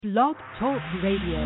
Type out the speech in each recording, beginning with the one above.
Blog Talk Radio.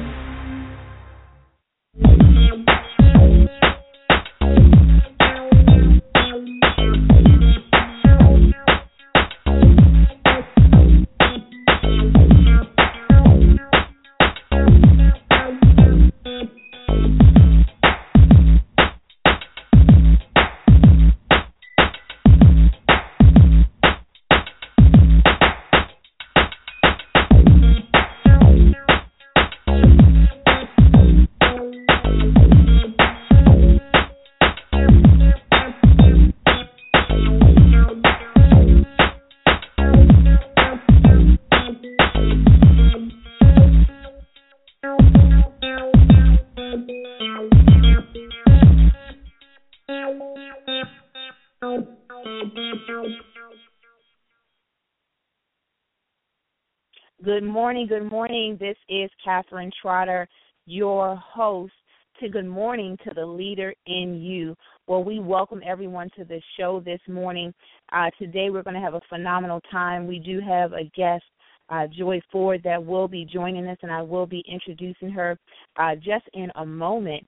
Good morning. This is Catherine Trotter, your host to Good Morning to the Leader in You. Well, we welcome everyone to the show this morning. Today we're going to have a phenomenal time. We do have a guest, Joy Ford, that will be joining us, and I will be introducing her just in a moment.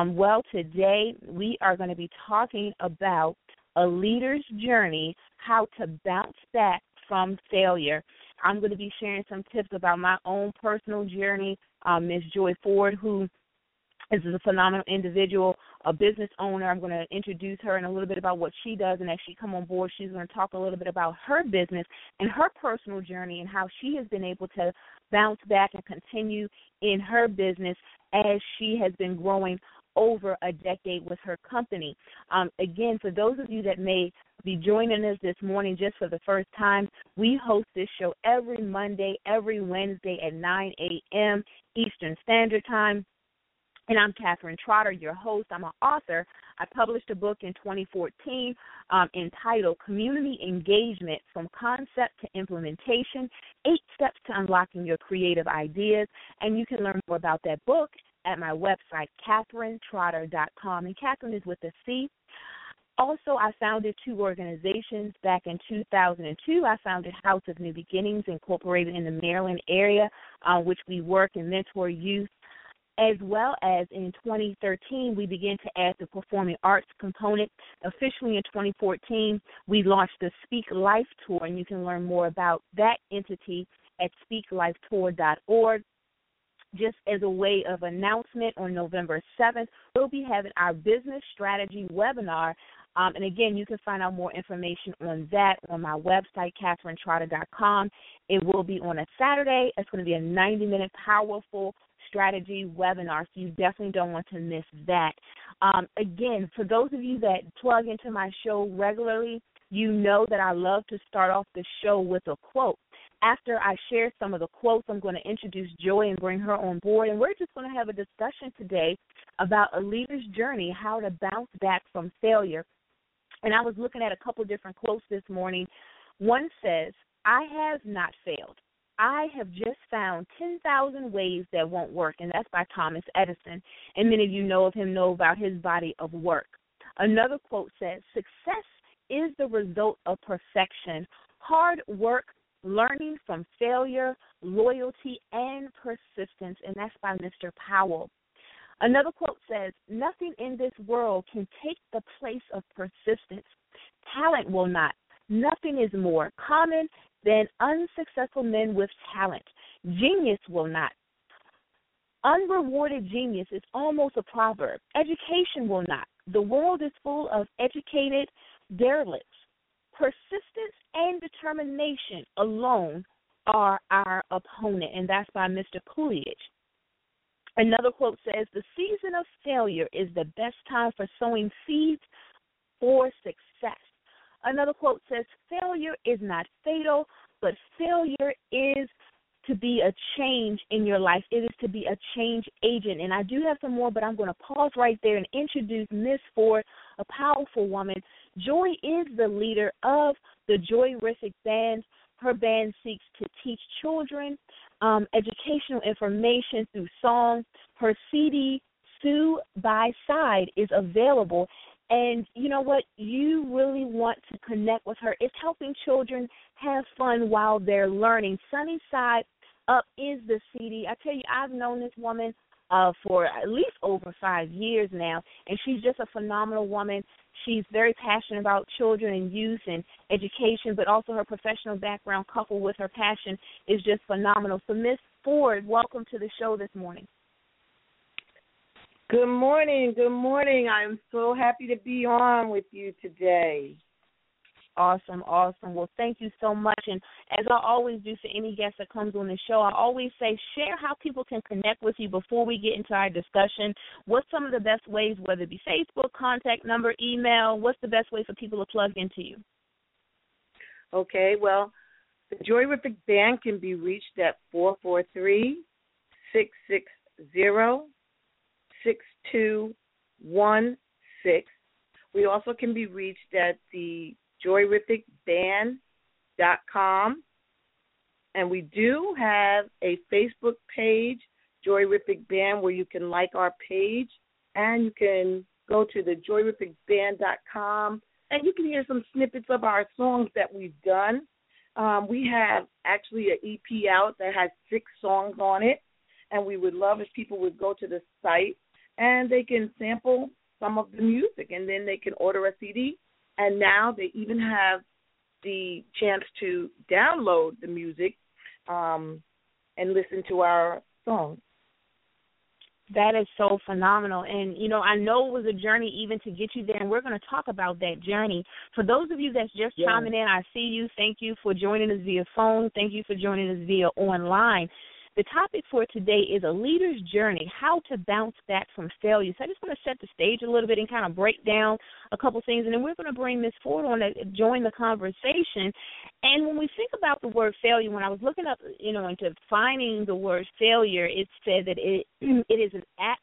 Today we are going to be talking about a leader's journey, how to bounce back from failure. I'm going to be sharing some tips about my own personal journey. Ms. Joy Ford, who is a phenomenal individual, a business owner. I'm going to introduce her and a little bit about what she does, and as she come on board, she's going to talk a little bit about her business and her personal journey and how she has been able to bounce back and continue in her business as she has been growing over a decade with her company. Again, for those of you that may be joining us this morning just for the first time, we host this show every Monday, every Wednesday at 9 a.m. Eastern Standard Time. And I'm Catherine Trotter, your host. I'm an author. I published a book in 2014 entitled Community Engagement from Concept to Implementation, 8 Steps to Unlocking Your Creative Ideas. And you can learn more about that book at my website, CatherineTrotter.com. And Catherine is with a C. Also, I founded 2 organizations back in 2002. I founded House of New Beginnings, incorporated in the Maryland area, which we work and mentor youth. As well as in 2013, we began to add the performing arts component. Officially in 2014, we launched the Speak Life Tour, and you can learn more about that entity at speaklifetour.org. Just as a way of announcement, on November 7th, we'll be having our business strategy webinar. And again, you can find out more information on that on my website, CatherineTrotter.com. It will be on a Saturday. It's going to be a 90-minute powerful strategy webinar, so you definitely don't want to miss that. Again, for those of you that plug into my show regularly, you know that I love to start off the show with a quote. After I share some of the quotes, I'm going to introduce Joy and bring her on board, and we're just going to have a discussion today about a leader's journey, how to bounce back from failure. And I was looking at a couple different quotes this morning. One says, "I have not failed. I have just found 10,000 ways that won't work," and that's by Thomas Edison. And many of you know of him, know about his body of work. Another quote says, "Success is the result of perfection, hard work, learning from failure, loyalty, and persistence," and that's by Mr. Powell. Another quote says, "Nothing in this world can take the place of persistence. Talent will not. Nothing is more common than unsuccessful men with talent. Genius will not. Unrewarded genius is almost a proverb. Education will not. The world is full of educated derelicts. Persistence and determination alone are our opponent," and that's by Mr. Coolidge. Another quote says, "The season of failure is the best time for sowing seeds for success." Another quote says, "Failure is not fatal, but failure is to be a change in your life. It is to be a change agent." And I do have some more, but I'm going to pause right there and introduce Miss Ford, a powerful woman. Joy is the leader of the Joyrific Band. Her band seeks to teach children educational information through song. Her CD, Sue by Side, is available. And you know what? You really want to connect with her. It's helping children have fun while they're learning. Sunnyside up is the CD. I tell you, I've known this woman for at least over 5 years now, and she's just a phenomenal woman. She's very passionate about children and youth and education, but also her professional background coupled with her passion is just phenomenal. So, Miss Ford, welcome to the show this morning. Good morning. Good morning. I'm so happy to be on with you today. Awesome, awesome. Well, thank you so much. And as I always do for any guest that comes on the show, I always say share how people can connect with you before we get into our discussion. What's some of the best ways, whether it be Facebook, contact number, email, what's the best way for people to plug into you? Okay, well, the Joyrific Band can be reached at 443-660-6216. We also can be reached at the joyrificband.com, and we do have a Facebook page, Joyrific Band, where you can like our page, and you can go to the joyrificband.com, and you can hear some snippets of our songs that we've done. We have actually an EP out that has 6 songs on it, and we would love if people would go to the site and they can sample some of the music, and then they can order a CD. And now they even have the chance to download the music and listen to our songs. That is so phenomenal. And, you know, I know it was a journey even to get you there, and we're going to talk about that journey. For those of you that's just chiming in, I see you. Thank you for joining us via phone. Thank you for joining us via online. The topic for today is a leader's journey, how to bounce back from failure. So I just want to set the stage a little bit and kind of break down a couple things, and then we're going to bring Ms. Ford on to join the conversation. And when we think about the word failure, when I was looking up, you know, into defining the word failure, it said that it is an act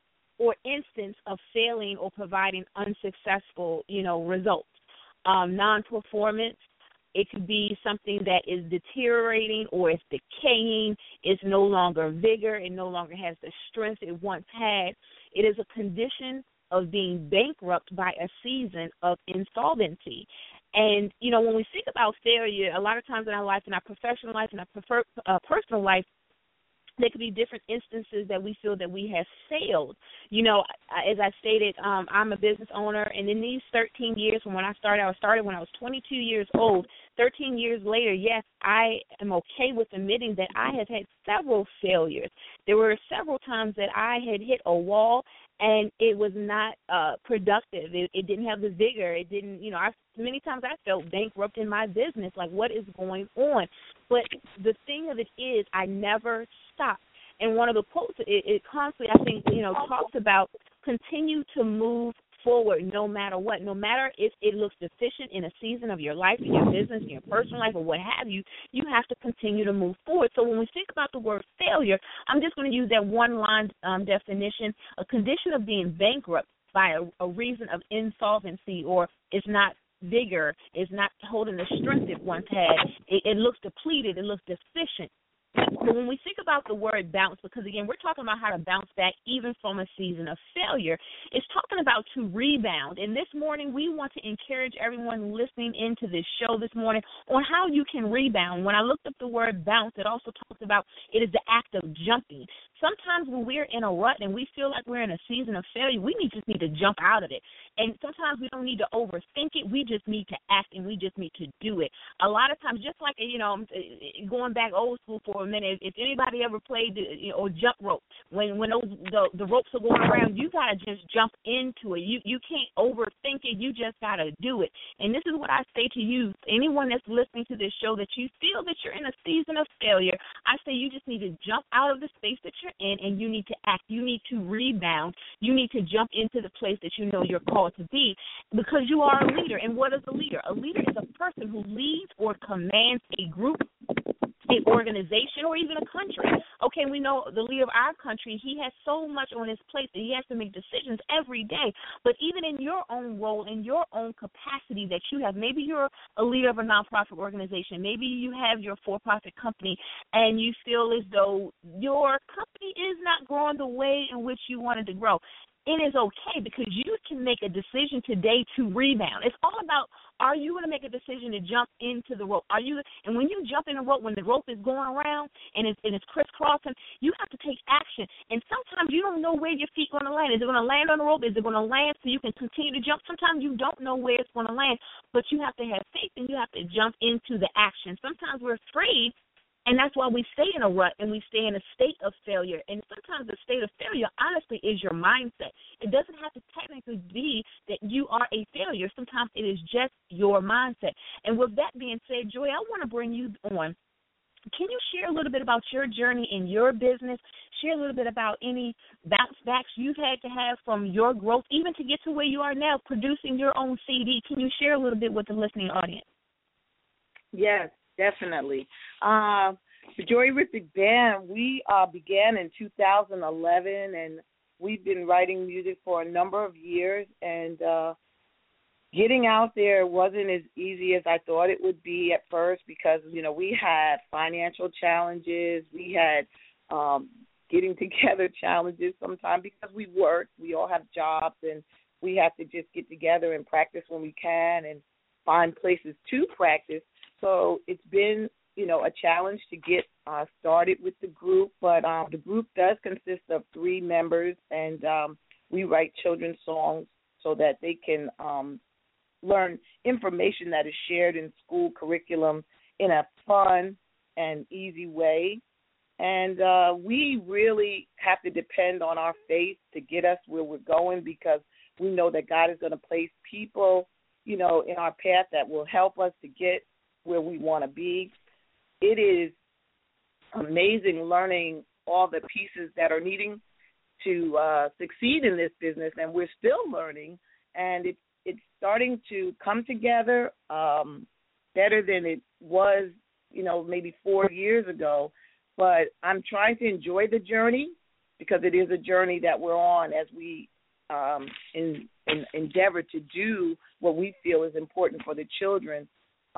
or instance of failing or providing unsuccessful, you know, results, non-performance. It could be something that is deteriorating or it's decaying. It's no longer vigor. It no longer has the strength it once had. It is a condition of being bankrupt by a season of insolvency. And, you know, when we think about failure, a lot of times in our life, in our professional life, in our personal life, there could be different instances that we feel that we have failed. You know, as I stated, I'm a business owner, and in these 13 years from when I started when I was 22 years old. 13 years later, yes, I am okay with admitting that I have had several failures. There were several times that I had hit a wall, and it was not productive. It didn't have the vigor. It didn't, you know, many times I felt bankrupt in my business, like what is going on? But the thing of it is I never stopped. And one of the quotes, it constantly, I think, you know, talks about continue to move forward no matter what, no matter if it looks deficient in a season of your life, in your business, in your personal life, or what have you, you have to continue to move forward. So when we think about the word failure, I'm just going to use that one-line definition, a condition of being bankrupt by a reason of insolvency, or it's not vigor, it's not holding the strength it once had. It looks depleted, it looks deficient. But when we think about the word bounce, because, again, we're talking about how to bounce back even from a season of failure, it's talking about to rebound. And this morning we want to encourage everyone listening into this show this morning on how you can rebound. When I looked up the word bounce, it also talks about it is the act of jumping. Sometimes when we're in a rut and we feel like we're in a season of failure, we just need to jump out of it. And sometimes we don't need to overthink it. We just need to act, and we just need to do it. A lot of times, just like, you know, going back old school for a minute, if anybody ever played or jump rope, when the ropes are going around, you got to just jump into it. You can't overthink it. You just got to do it. And this is what I say to you, anyone that's listening to this show, that you feel that you're in a season of failure, I say you just need to jump out of the space that you're in, and you need to act. You need to rebound. You need to jump into the place that you know you're called to be, because you are a leader. And what is a leader? A leader is a person who leads or commands a group, an organization, or even a country. Okay, we know the leader of our country, he has so much on his plate that he has to make decisions every day. But even in your own role, in your own capacity that you have, maybe you're a leader of a nonprofit organization, maybe you have your for-profit company, and you feel as though your company is not growing the way in which you wanted to grow. it is okay because you can make a decision today to rebound. It's all about, are you going to make a decision to jump into the rope? And when you jump in the rope, when the rope is going around and it's crisscrossing, you have to take action. And sometimes you don't know where your feet going to land. Is it going to land on the rope? Is it going to land so you can continue to jump? Sometimes you don't know where it's going to land, but you have to have faith and you have to jump into the action. Sometimes we're afraid. And that's why we stay in a rut and we stay in a state of failure. And sometimes the state of failure, honestly, is your mindset. It doesn't have to technically be that you are a failure. Sometimes it is just your mindset. And with that being said, Joy, I want to bring you on. Can you share a little bit about your journey in your business? Share a little bit about any bounce backs you've had to have from your growth, even to get to where you are now, producing your own CD. Can you share a little bit with the listening audience? Yes. Definitely. The Joy Rippick Band, we began in 2011, and we've been writing music for a number of years, and getting out there wasn't as easy as I thought it would be at first because, we had financial challenges. We had getting together challenges sometimes because we work. We all have jobs, and we have to just get together and practice when we can and find places to practice. So it's been, a challenge to get started with the group, but the group does consist of 3 members, and we write children's songs so that they can learn information that is shared in school curriculum in a fun and easy way. And we really have to depend on our faith to get us where we're going because we know that God is going to place people, in our path that will help us to get where we want to be. It is amazing learning all the pieces that are needing to succeed in this business, and we're still learning, and it's starting to come together better than it was, maybe 4 years ago. But I'm trying to enjoy the journey because it is a journey that we're on as we endeavor to do what we feel is important for the children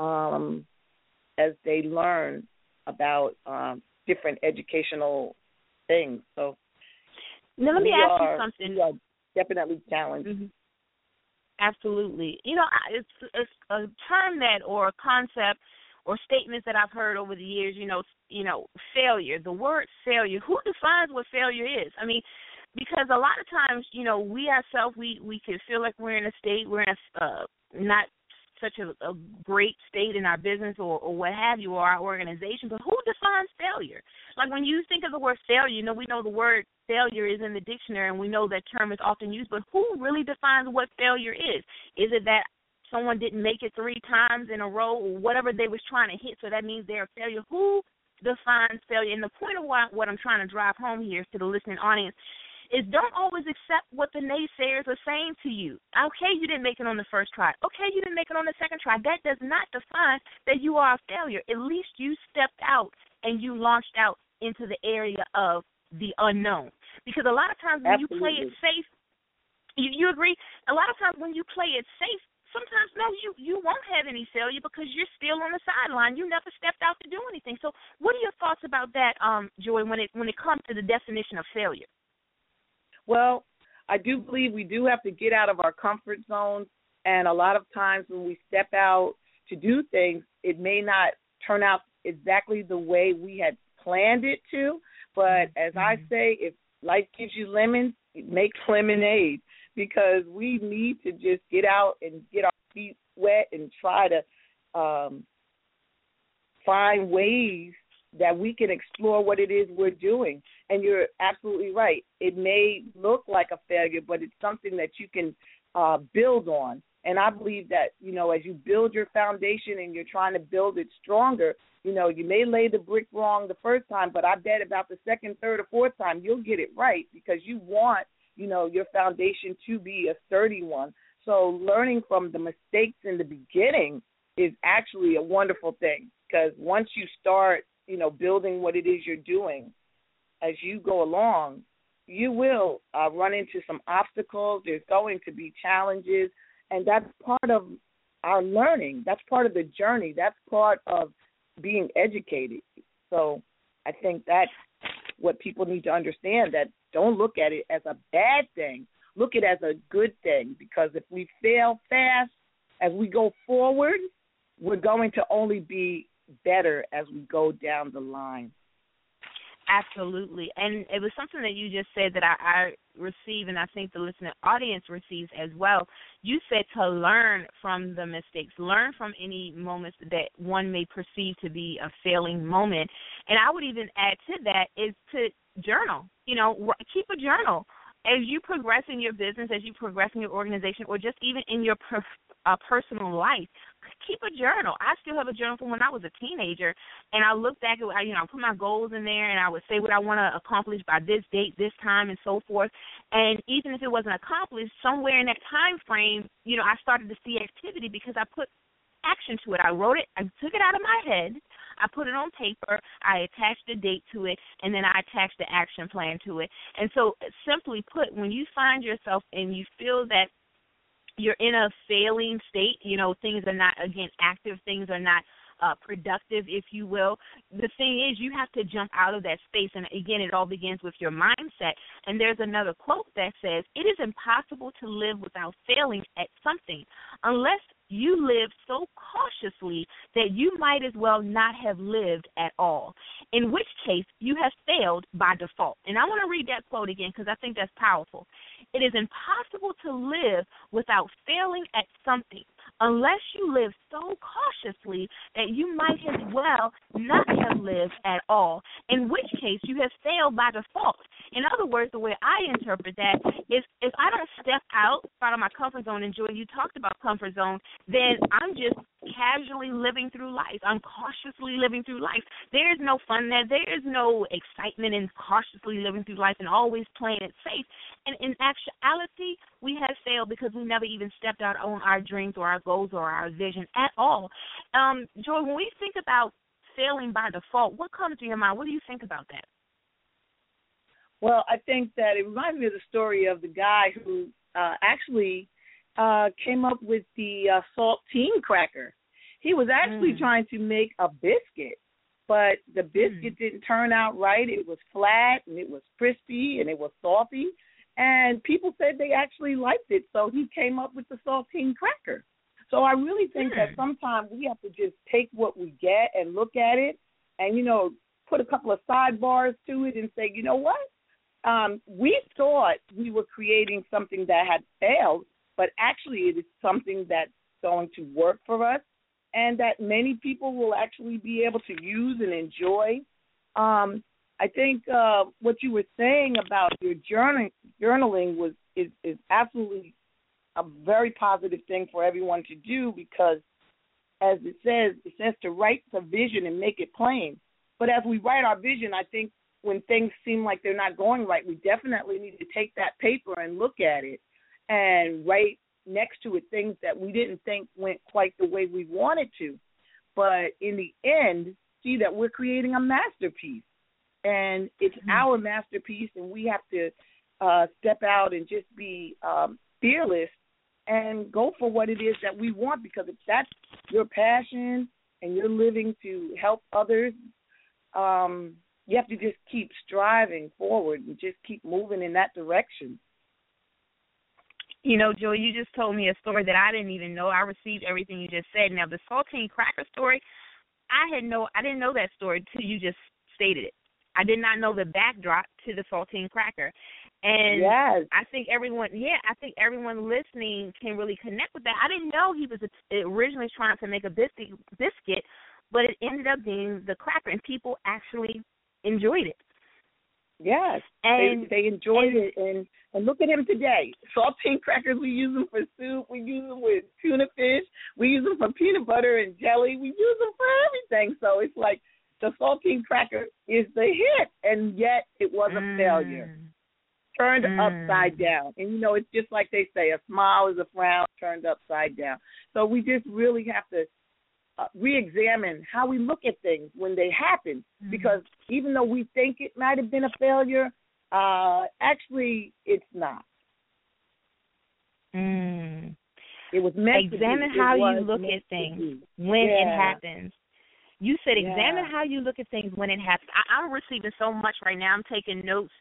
as they learn about different educational things. So now let me ask you something. We are definitely challenged. Mm-hmm. Absolutely. It's a term that or a concept or statements that I've heard over the years, failure. The word failure, who defines what failure is? I mean, because a lot of times, we ourselves, we can feel like we're in a state, we're in a not such a great state in our business or what have you, or our organization, but who defines failure? Like when you think of the word failure, we know the word failure is in the dictionary and we know that term is often used, but who really defines what failure is? Is it that someone didn't make it 3 times in a row or whatever they was trying to hit, so that means they're a failure? Who defines failure? And the point of what I'm trying to drive home here to the listening audience is don't always accept what the naysayers are saying to you. Okay, you didn't make it on the first try. Okay, you didn't make it on the second try. That does not define that you are a failure. At least you stepped out and you launched out into the area of the unknown. Because a lot of times when you play it safe, you agree? A lot of times when you play it safe, sometimes, no, you won't have any failure because you're still on the sideline. You never stepped out to do anything. So what are your thoughts about that, Joy, when it comes to the definition of failure? Well, I do believe we do have to get out of our comfort zones, and a lot of times when we step out to do things, it may not turn out exactly the way we had planned it to, but as I say, if life gives you lemons, make lemonade, because we need to just get out and get our feet wet and try to find ways that we can explore what it is we're doing. And you're absolutely right. It may look like a failure, but it's something that you can build on. And I believe that, as you build your foundation and you're trying to build it stronger, you may lay the brick wrong the first time, but I bet about the second, third, or fourth time you'll get it right because you want, your foundation to be a sturdy one. So learning from the mistakes in the beginning is actually a wonderful thing because once you start, building what it is you're doing, as you go along, you will run into some obstacles. There's going to be challenges, and that's part of our learning. That's part of the journey. That's part of being educated. So I think that's what people need to understand, that don't look at it as a bad thing. look at it as a good thing, because if we fail fast as we go forward, we're going to only be better as we go down the line. Absolutely. And it was something that you just said that I receive, and I think the listening audience receives as well. You said to learn from the mistakes, learn from any moments that one may perceive to be a failing moment. And I would even add to that is to journal. Keep a journal. As you progress in your business, as you progress in your organization, or just even in your personal life, keep a journal. I still have a journal from when I was a teenager, and I look back at, I put my goals in there, and I would say what I want to accomplish by this date, this time, and so forth. And even if it wasn't accomplished, somewhere in that time frame, I started to see activity because I put action to it. I wrote it, I took it out of my head, I put it on paper, I attached a date to it, and then I attached the action plan to it. And so simply put, when you find yourself and you feel that you're in a failing state, things are not, again, active, things are not productive, if you will, the thing is you have to jump out of that space. And, again, it all begins with your mindset. And there's another quote that says, "It is impossible to live without failing at something unless you live so cautiously that you might as well not have lived at all, in which case you have failed by default." And I want to read that quote again because I think that's powerful. "It is impossible to live without failing at something unless you live so cautiously that you might as well not have lived at all, in which case you have failed by default." In other words, the way I interpret that is if I don't step out of my comfort zone, and Joy, you talked about comfort zone, then I'm just casually living through life. I'm cautiously living through life. There is no fun there. There is no excitement in cautiously living through life and always playing it safe. And in actuality, we have failed because we never even stepped out on our dreams or our goals or our vision at all. Joy, when we think about failing by default, what comes to your mind? What do you think about that? Well, I think that it reminds me of the story of the guy who actually came up with the saltine cracker. He was actually trying to make a biscuit, but the biscuit didn't turn out right. It was flat, and it was crispy, and it was salty, and people said they actually liked it, so he came up with the saltine cracker. So I really think that sometimes we have to just take what we get and look at it and, put a couple of sidebars to it and say, you know what? We thought we were creating something that had failed, but actually it is something that's going to work for us and that many people will actually be able to use and enjoy. I think what you were saying about your journaling is absolutely a very positive thing for everyone to do because, as it says to write the vision and make it plain. But as we write our vision, I think when things seem like they're not going right, we definitely need to take that paper and look at it and write next to it things that we didn't think went quite the way we wanted to. But in the end, see that we're creating a masterpiece. And it's our masterpiece, and we have to step out and just be fearless and go for what it is that we want, because if that's your passion and you're living to help others, you have to just keep striving forward and just keep moving in that direction. Joy, you just told me a story that I didn't even know. I received everything you just said. Now, the saltine cracker story, I didn't know that story until you just stated it. I did not know the backdrop to the saltine cracker. And yes. I think everyone listening can really connect with that. I didn't know he was originally trying to make a biscuit, but it ended up being the cracker, and people actually enjoyed it. Yes, and they enjoyed it, and look at him today. Saltine crackers, we use them for soup, we use them with tuna fish, we use them for peanut butter and jelly, we use them for everything. So it's like the saltine cracker is the hit, and yet it was a failure. Turned upside down. And, it's just like they say, a smile is a frown turned upside down. So we just really have to re-examine how we look at things when they happen, because even though we think it might have been a failure, actually it's not. It was meant to be. Examine how you look at things when it happens. You said examine how you look at things when it happens. I'm receiving so much right now. I'm taking notes. Yes,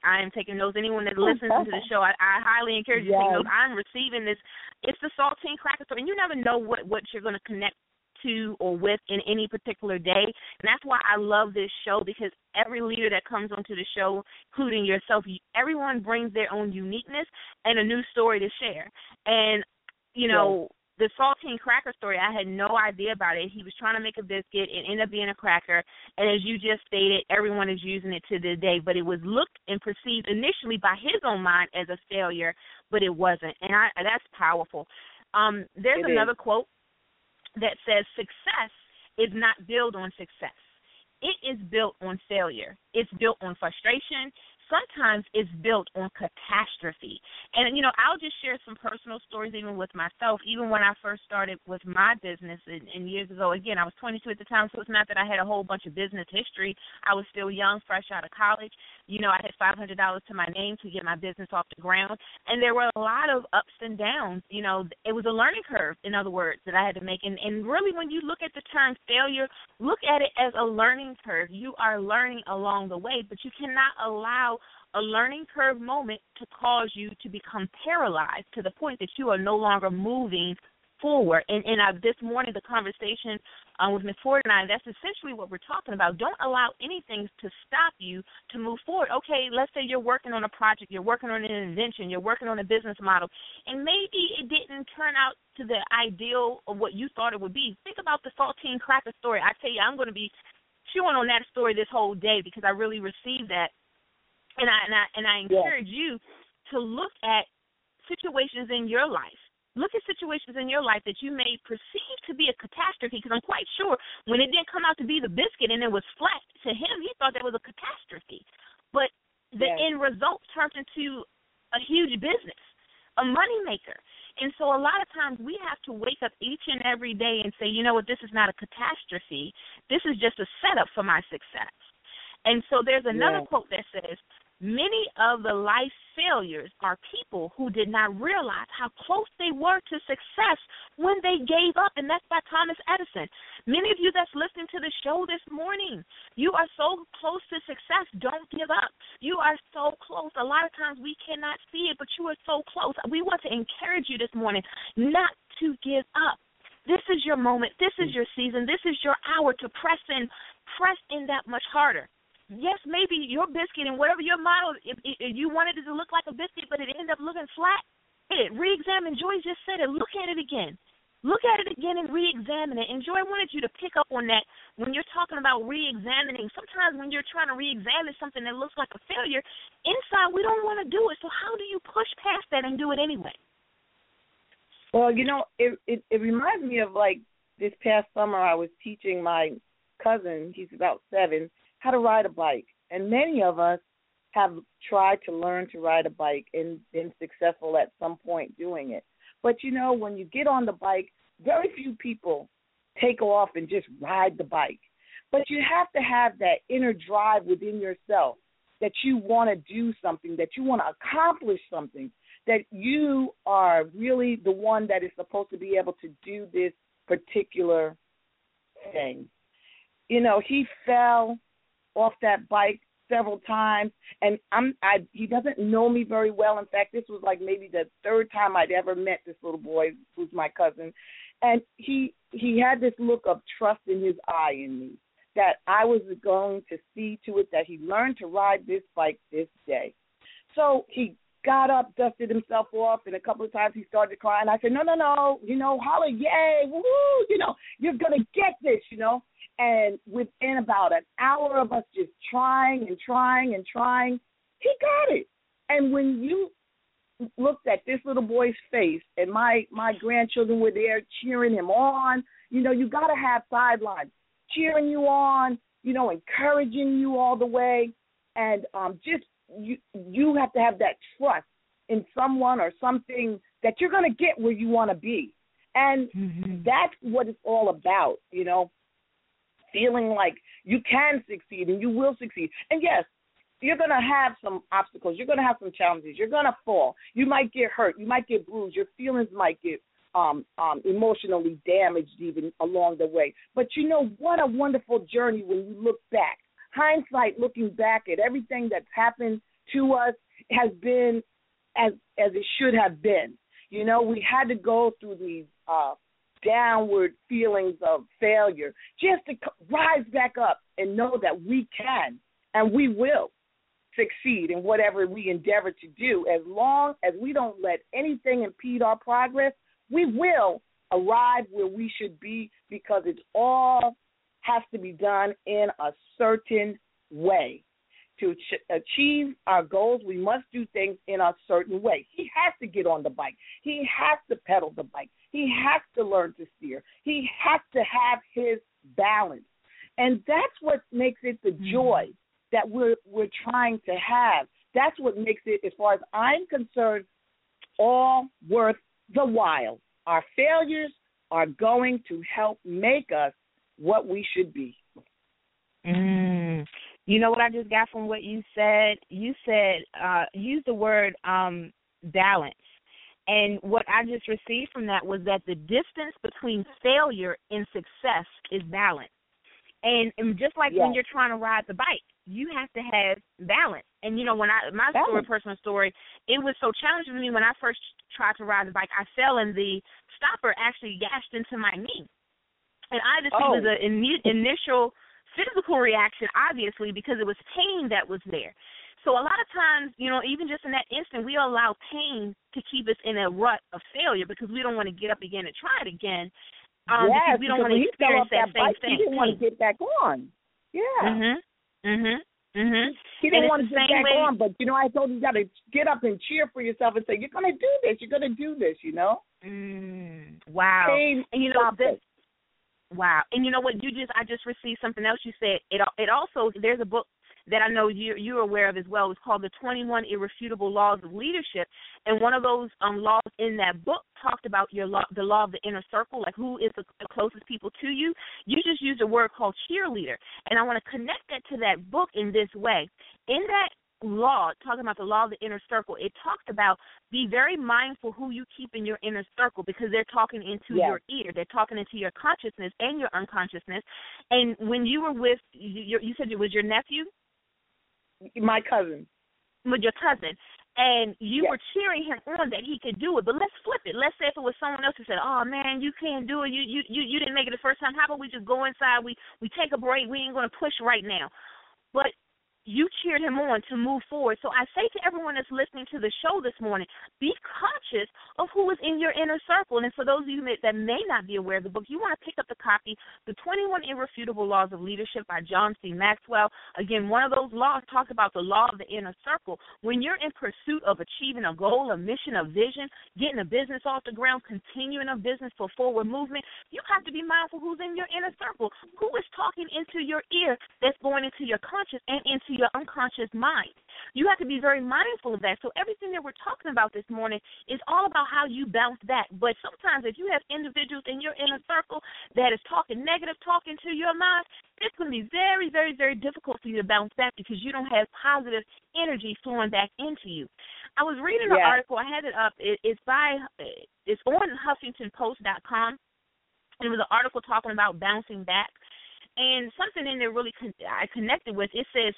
I am taking notes. Anyone that listens to the show, I highly encourage you to take notes. I'm receiving this. It's the Saltine Cracker story, and you never know what you're going to connect to or with in any particular day. And that's why I love this show, because every leader that comes onto the show, including yourself, everyone brings their own uniqueness and a new story to share. And, you know, the Saltine Cracker story, I had no idea about it. He was trying to make a biscuit. It ended up being a cracker. And as you just stated, everyone is using it to this day. But it was looked and perceived initially by his own mind as a failure, but it wasn't. And that's powerful. There's another quote that says, success is not built on success. It is built on failure. It's built on frustration. Sometimes it's built on catastrophe. And, you know, I'll just share some personal stories even with myself. Even when I first started with my business and years ago, again, I was 22 at the time, so it's not that I had a whole bunch of business history. I was still young, fresh out of college. You know, I had $500 to my name to get my business off the ground. And there were a lot of ups and downs. You know, it was a learning curve, in other words, that I had to make. And really, when you look at the term failure, look at it as a learning curve. You are learning along the way, but you cannot allow a learning curve moment to cause you to become paralyzed to the point that you are no longer moving forward. And this morning, the conversation with Ms. Ford and I, that's essentially what we're talking about. Don't allow anything to stop you to move forward. Okay, let's say you're working on a project, you're working on an invention, you're working on a business model, and maybe it didn't turn out to the ideal of what you thought it would be. Think about the Saltine Cracker story. I tell you, I'm going to be chewing on that story this whole day because I really received that. And I encourage you to look at situations in your life. Look at situations in your life that you may perceive to be a catastrophe, because I'm quite sure when it didn't come out to be the biscuit and it was flat, to him, he thought that was a catastrophe. But the end result turned into a huge business, a moneymaker. And so a lot of times we have to wake up each and every day and say, you know what, this is not a catastrophe. This is just a setup for my success. And so there's another quote that says, many of the life failures are people who did not realize how close they were to success when they gave up, and that's by Thomas Edison. Many of you that's listening to the show this morning, you are so close to success. Don't give up. You are so close. A lot of times we cannot see it, but you are so close. We want to encourage you this morning not to give up. This is your moment. This is your season. This is your hour to press in that much harder. Yes, maybe your biscuit and whatever your model, if you wanted it to look like a biscuit, but it ended up looking flat, re-examine. Joy just said it. Look at it again. Look at it again and re-examine it. And Joy wanted you to pick up on that when you're talking about re-examining. Sometimes when you're trying to re-examine something that looks like a failure, inside we don't want to do it. So how do you push past that and do it anyway? Well, you know, it reminds me of, like, this past summer I was teaching my cousin, he's about 7, how to ride a bike. And many of us have tried to learn to ride a bike and been successful at some point doing it. But, you know, when you get on the bike, very few people take off and just ride the bike. But you have to have that inner drive within yourself that you want to do something, that you want to accomplish something, that you are really the one that is supposed to be able to do this particular thing. You know, he fell off that bike several times, and he doesn't know me very well. In fact, this was like maybe the third time I'd ever met this little boy who's my cousin, and he had this look of trust in his eye in me, that I was going to see to it that he learned to ride this bike this day. So he got up, dusted himself off, and a couple of times he started crying. I said, no, you know, holler, yay, woo, you know, you're going to get this, you know. And within about an hour of us just trying, he got it. And when you looked at this little boy's face, and my grandchildren were there cheering him on, you know, you got to have sidelines cheering you on, you know, encouraging you all the way. And just you have to have that trust in someone or something that you're going to get where you want to be. And that's what it's all about, you know. Feeling like you can succeed and you will succeed. And, yes, you're going to have some obstacles. You're going to have some challenges. You're going to fall. You might get hurt. You might get bruised. Your feelings might get emotionally damaged even along the way. But, you know, what a wonderful journey when you look back. Hindsight, looking back at everything that's happened to us has been as it should have been. You know, we had to go through these downward feelings of failure just to rise back up and know that we can and we will succeed in whatever we endeavor to do. As long as we don't let anything impede our progress, we will arrive where we should be, because it all has to be done in a certain way. To achieve our goals, we must do things in a certain way. He has to get on the bike. He has to pedal the bike. He has to learn to steer. He has to have his balance. And that's what makes it the joy that we're trying to have. That's what makes it, as far as I'm concerned, all worth the while. Our failures are going to help make us what we should be. You know what I just got from what you said? You said, use the word balance. And what I just received from that was that the distance between failure and success is balance. And just like when you're trying to ride the bike, you have to have balance. And, you know, when my personal story, it was so challenging for me when I first tried to ride the bike. I fell and the stopper actually gashed into my knee. And I just was an initial physical reaction, obviously, because it was pain that was there. So a lot of times, you know, even just in that instant, we allow pain to keep us in a rut of failure because we don't want to get up again and try it again. Because we don't want to experience that same thing. He didn't want to get back on. Yeah. He didn't want to get back on, but, you know, I told him you got to get up and cheer for yourself and say, you're going to do this. You're going to do this, you know? Wow. Pain, and, you know, wow. And you know what? I just received something else you said. It also, there's a book that I know you're aware of as well. It's called The 21 Irrefutable Laws of Leadership. And one of those laws in that book talked about the law of the inner circle, like who is the closest people to you. You just used a word called cheerleader. And I want to connect that to that book in this way. In that law, talking about the law of the inner circle, it talks about be very mindful who you keep in your inner circle, because they're talking into your ear. They're talking into your consciousness and your unconsciousness. And when you were with, you said it was your nephew? My cousin. With your cousin. And you were cheering him on that he could do it. But let's flip it. Let's say if it was someone else who said, oh, man, you can't do it. You didn't make it the first time. How about we just go inside? We take a break. We ain't going to push right now. But you cheered him on to move forward. So I say to everyone that's listening to the show this morning, be conscious of who is in your inner circle. And for those of you that may not be aware of the book, you want to pick up the copy, The 21 Irrefutable Laws of Leadership by John C. Maxwell. Again, one of those laws talks about the law of the inner circle. When you're in pursuit of achieving a goal, a mission, a vision, getting a business off the ground, continuing a business for forward movement, you have to be mindful who's in your inner circle, who is talking into your ear that's going into your conscious and into your unconscious mind. You have to be very mindful of that. So everything that we're talking about this morning is all about how you bounce back. But sometimes if you have individuals in your inner circle that is talking negative, talking to your mind, it's going to be very, very, very difficult for you to bounce back because you don't have positive energy flowing back into you. I was reading an article. I had it up. It's on HuffingtonPost.com. It was an article talking about bouncing back. And something in there really I connected with. It says,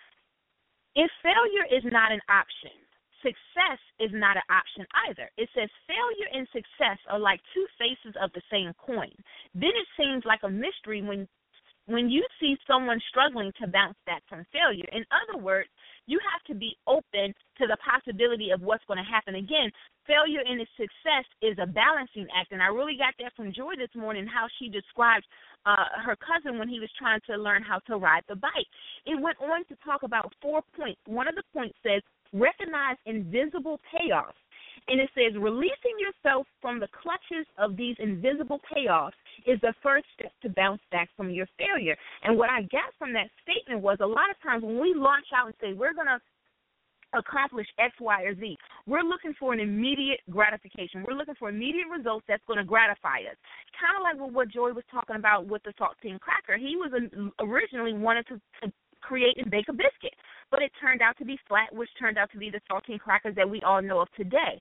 if failure is not an option, success is not an option either. It says failure and success are like two faces of the same coin. Then it seems like a mystery when you see someone struggling to bounce back from failure. In other words, you have to be open to the possibility of what's going to happen. Again, failure and its success is a balancing act, and I really got that from Joy this morning, how she described her cousin when he was trying to learn how to ride the bike. It went on to talk about 4 points. One of the points says, recognize invisible payoffs. And it says, releasing yourself from the clutches of these invisible payoffs is the first step to bounce back from your failure. And what I got from that statement was a lot of times when we launch out and say, we're going to accomplish X, Y, or Z, we're looking for an immediate gratification. We're looking for immediate results that's going to gratify us. Kind of like what Joy was talking about with the saltine cracker. He was originally wanted to create and bake a biscuit, but it turned out to be flat, which turned out to be the saltine crackers that we all know of today.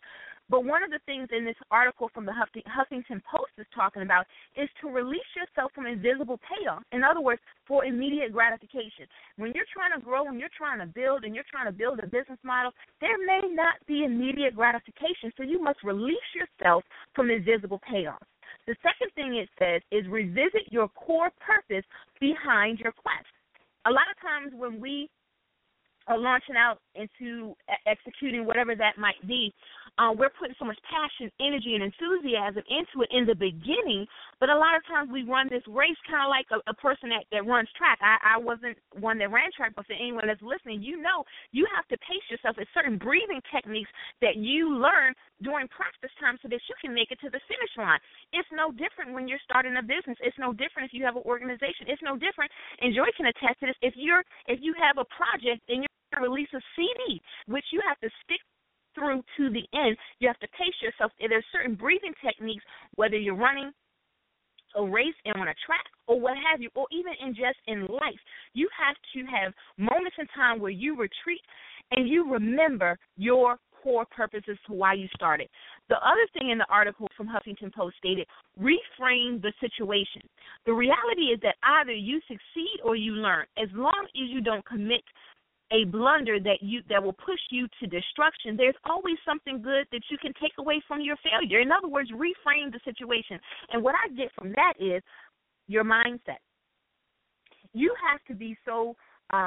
But one of the things in this article from the Huffington Post is talking about is to release yourself from invisible payoff. In other words, for immediate gratification. When you're trying to grow and you're trying to build and you're trying to build a business model, there may not be immediate gratification, so you must release yourself from invisible payoff. The second thing it says is revisit your core purpose behind your quest. A lot of times when we are launching out into executing whatever that might be, we're putting so much passion, energy, and enthusiasm into it in the beginning, but a lot of times we run this race kind of like a person that runs track. I wasn't one that ran track, but for anyone that's listening, you know you have to pace yourself. There's certain breathing techniques that you learn during practice time so that you can make it to the finish line. It's no different when you're starting a business. It's no different if you have an organization. It's no different, and Joy can attest to this, if you have a project and you're going to release a CD, which you have to stick through to the end. You have to pace yourself. There's certain breathing techniques, whether you're running a race and on a track or what have you, or even in life. You have to have moments in time where you retreat and you remember your core purpose as to why you started. The other thing in the article from Huffington Post stated, reframe the situation. The reality is that either you succeed or you learn. As long as you don't commit a blunder that will push you to destruction, there's always something good that you can take away from your failure. In other words, reframe the situation. And what I get from that is your mindset. You have to be so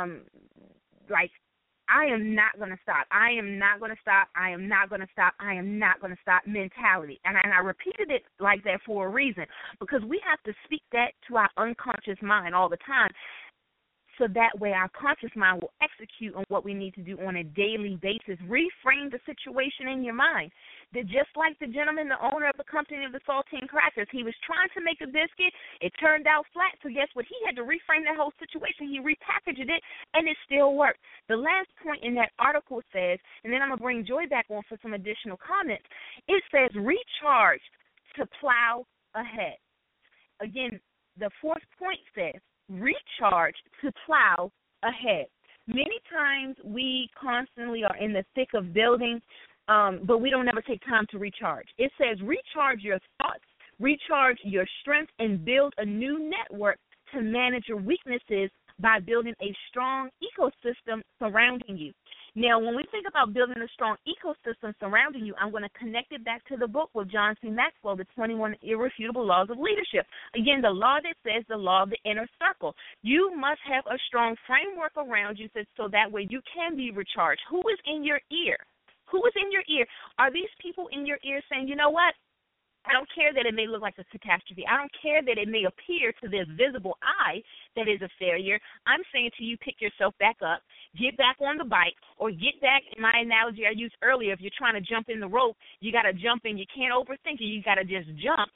I am not going to stop. I am not going to stop. I am not going to stop. I am not going to stop mentality. And I repeated it like that for a reason, because we have to speak that to our unconscious mind all the time. So that way our conscious mind will execute on what we need to do on a daily basis. Reframe the situation in your mind. That just like the gentleman, the owner of the company of the saltine crackers, he was trying to make a biscuit. It turned out flat. So guess what? He had to reframe that whole situation. He repackaged it, and it still worked. The last point in that article says, and then I'm going to bring Joy back on for some additional comments, it says recharge to plow ahead. Again, the fourth point says, recharge to plow ahead. Many times we constantly are in the thick of building, but we don't ever take time to recharge. It says recharge your thoughts, recharge your strength, and build a new network to manage your weaknesses by building a strong ecosystem surrounding you. Now, when we think about building a strong ecosystem surrounding you, I'm going to connect it back to the book with John C. Maxwell, The 21 Irrefutable Laws of Leadership. Again, the law that says the law of the inner circle. You must have a strong framework around you so that way you can be recharged. Who is in your ear? Who is in your ear? Are these people in your ear saying, you know what? I don't care that it may look like a catastrophe. I don't care that it may appear to the visible eye that is a failure. I'm saying to you, pick yourself back up, get back on the bike, or get back, in my analogy I used earlier, if you're trying to jump in the rope, you got to jump in. You can't overthink it. You got to just jump.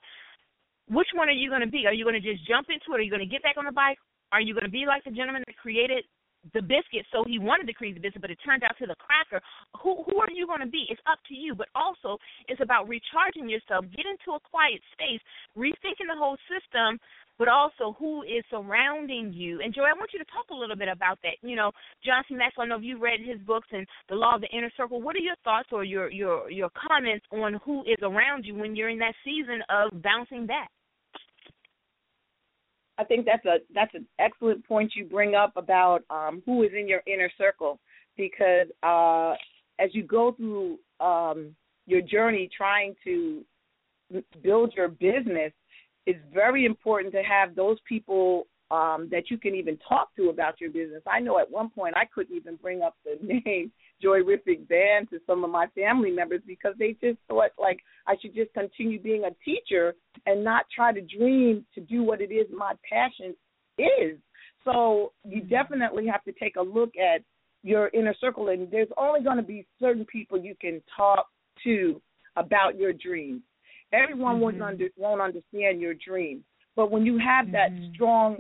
Which one are you going to be? Are you going to just jump into it? Are you going to get back on the bike? Are you going to be like the gentleman that created the biscuit, so he wanted to create the biscuit, but it turned out to the cracker? Who are you going to be? It's up to you, but also it's about recharging yourself, get into a quiet space, rethinking the whole system, but also who is surrounding you. And, Joy, I want you to talk a little bit about that. You know, John C. Maxwell, I know you've read his books and The Law of the Inner Circle. What are your thoughts or your comments on who is around you when you're in that season of bouncing back? I think that's an excellent point you bring up about who is in your inner circle, because as you go through your journey trying to build your business, it's very important to have those people that you can even talk to about your business. I know at one point I couldn't even bring up the name Joy-rific Band to some of my family members because they just thought like I should just continue being a teacher and not try to dream to do what it is my passion is. So you definitely have to take a look at your inner circle, and there's only going to be certain people you can talk to about your dreams. Everyone won't understand your dreams, but when you have that strong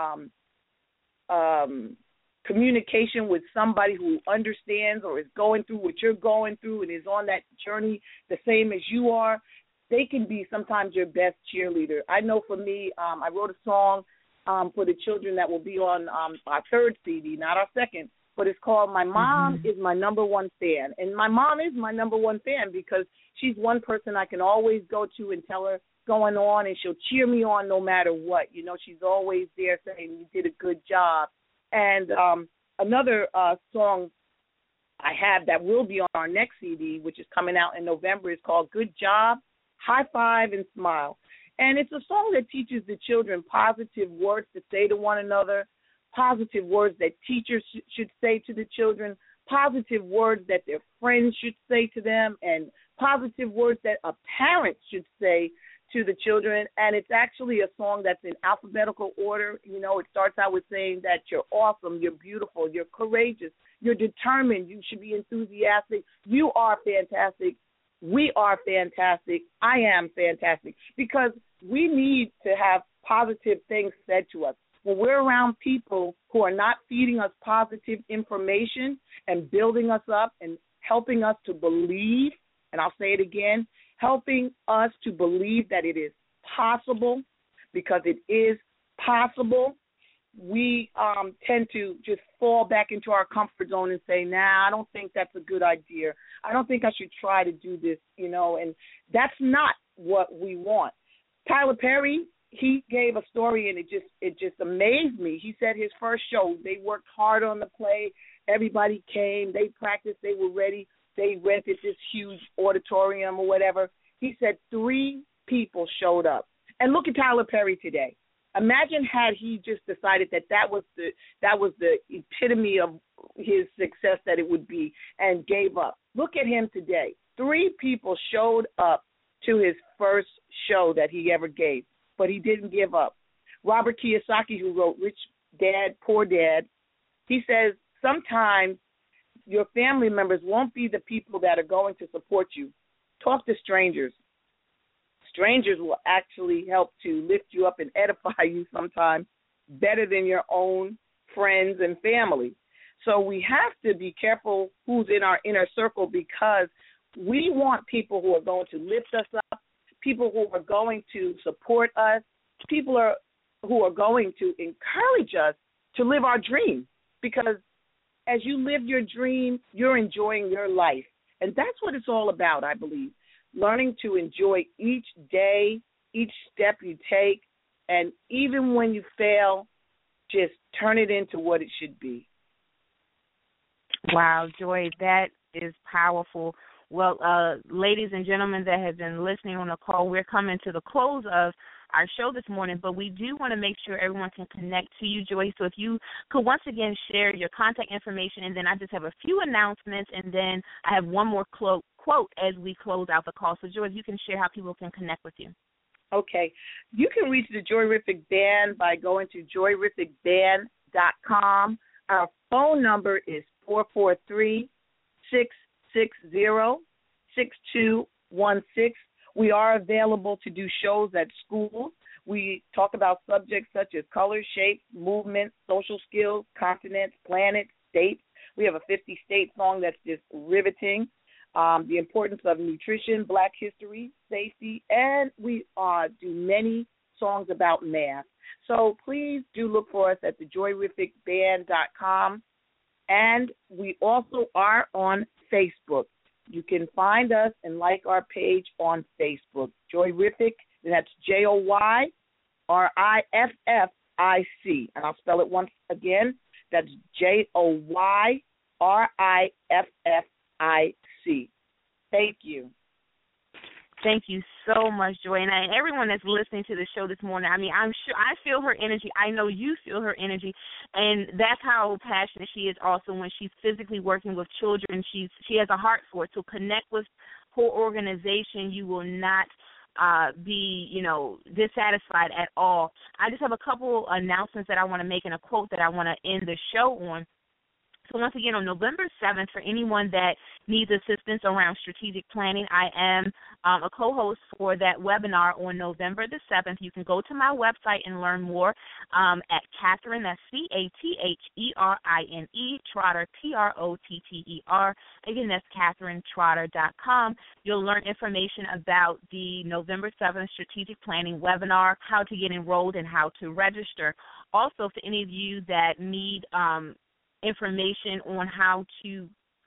communication with somebody who understands or is going through what you're going through and is on that journey the same as you are, they can be sometimes your best cheerleader. I know for me, I wrote a song for the children that will be on our third CD, not our second, but it's called My Mom is My Number One Fan. And my mom is my number one fan because she's one person I can always go to and tell her going on, and she'll cheer me on no matter what. You know, she's always there saying, you did a good job. And another song I have that will be on our next CD, which is coming out in November, is called Good Job, High Five, and Smile. And it's a song that teaches the children positive words to say to one another, positive words that teachers should say to the children, positive words that their friends should say to them, and positive words that a parent should say to the children. And it's actually a song that's in alphabetical order. You know, it starts out with saying that you're awesome, you're beautiful, you're courageous, you're determined, you should be enthusiastic, you are fantastic, we are fantastic, I am fantastic, because we need to have positive things said to us. When we're around people who are not feeding us positive information and building us up and helping us to believe, and I'll say it again, helping us to believe that it is possible, because it is possible, we tend to just fall back into our comfort zone and say, nah, I don't think that's a good idea. I don't think I should try to do this, you know, and that's not what we want. Tyler Perry, he gave a story, and it just amazed me. He said his first show, they worked hard on the play. Everybody came. They practiced. They were ready. They rented this huge auditorium or whatever. He said 3 people showed up. And look at Tyler Perry today. Imagine had he just decided that was the epitome of his success that it would be, and gave up. Look at him today. 3 people showed up to his first show that he ever gave, but he didn't give up. Robert Kiyosaki, who wrote Rich Dad, Poor Dad, he says sometimes your family members won't be the people that are going to support you. Talk to strangers. Strangers will actually help to lift you up and edify you sometimes better than your own friends and family. So we have to be careful who's in our inner circle, because we want people who are going to lift us up, people who are going to support us, people who are going to encourage us to live our dream. Because as you live your dream, you're enjoying your life. And that's what it's all about, I believe. Learning to enjoy each day, each step you take, and even when you fail, just turn it into what it should be. Wow, Joy, that is powerful. Well, ladies and gentlemen that have been listening on the call, we're coming to the close of our show this morning, but we do want to make sure everyone can connect to you, Joy. So if you could once again share your contact information, and then I just have a few announcements, and then I have one more quote as we close out the call. So, Joy, if you can share how people can connect with you. Okay. You can reach the Joyrific Band by going to joyrifficband.com. Our phone number is 443-660-6216. We are available to do shows at schools. We talk about subjects such as color, shape, movement, social skills, continents, planets, states. We have a 50-state song that's just riveting. The importance of nutrition, Black history, safety, and we do many songs about math. So please do look for us at thejoyrificband.com. And we also are on Facebook. You can find us and like our page on Facebook, Joyrific, and that's Joyrific, and I'll spell it once again. That's Joyrific. Thank you. Thank you so much, Joy. And everyone that's listening to the show this morning, I mean, I'm sure I feel her energy. I know you feel her energy. And that's how passionate she is also when she's physically working with children. She has a heart for it. So connect with her organization. You will not be, dissatisfied at all. I just have a couple announcements that I want to make and a quote that I want to end the show on. So once again, on November 7th, for anyone that needs assistance around strategic planning, I am a co-host for that webinar on November the 7th. You can go to my website and learn more at Catherine, that's CATHERINE, Trotter, TROTTER. Again, that's CatherineTrotter.com. You'll learn information about the November 7th strategic planning webinar, how to get enrolled and how to register. Also, for any of you that need information on how to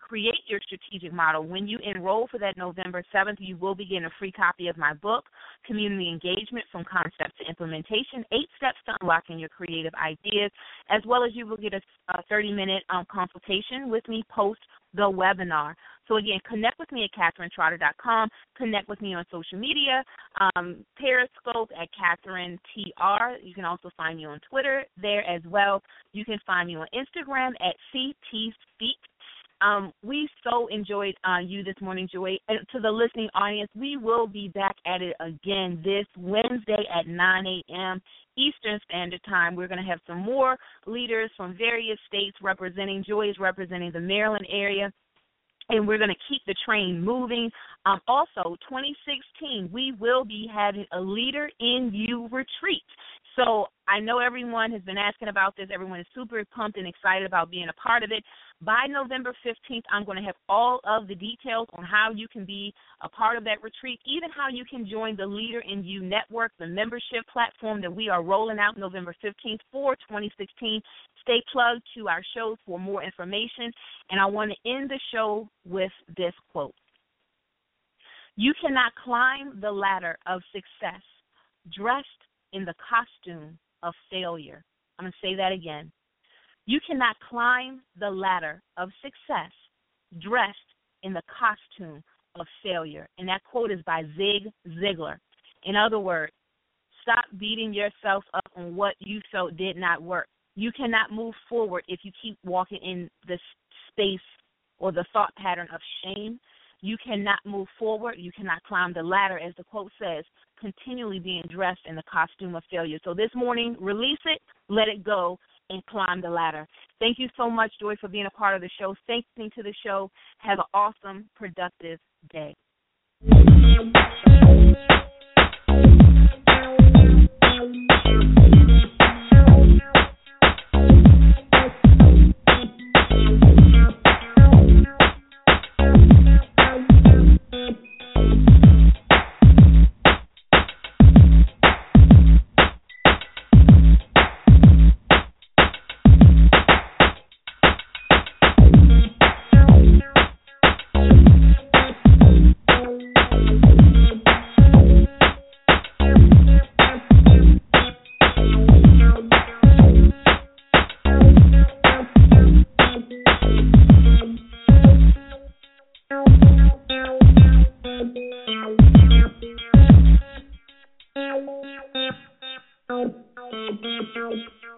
create your strategic model. When you enroll for that November 7th, you will be getting a free copy of my book, Community Engagement from Concept to Implementation, 8 Steps to Unlocking Your Creative Ideas, as well as you will get a 30-minute consultation with me post the webinar. So, again, connect with me at KatherineTrotter.com. Connect with me on social media, Periscope at KatherineTR. You can also find me on Twitter there as well. You can find me on Instagram at CTSpeak. We so enjoyed you this morning, Joy. And to the listening audience, we will be back at it again this Wednesday at 9 a.m. Eastern Standard Time. We're going to have some more leaders from various states representing. Joy is representing the Maryland area, and we're going to keep the train moving. Also, 2016, we will be having a Leader in You retreat. So I know everyone has been asking about this. Everyone is super pumped and excited about being a part of it. By November 15th, I'm going to have all of the details on how you can be a part of that retreat, even how you can join the Leader in You Network, the membership platform that we are rolling out November 15th for 2016. Stay plugged to our shows for more information. And I want to end the show with this quote. You cannot climb the ladder of success dressed in the costume of failure. I'm going to say that again. You cannot climb the ladder of success dressed in the costume of failure. And that quote is by Zig Ziglar. In other words, stop beating yourself up on what you felt did not work. You cannot move forward if you keep walking in the space or the thought pattern of shame. You cannot move forward. You cannot climb the ladder, as the quote says, continually being dressed in the costume of failure. So this morning, release it, let it go, and climb the ladder. Thank you so much, Joy, for being a part of the show. Thank you to the show. Have an awesome, productive day. Thank you.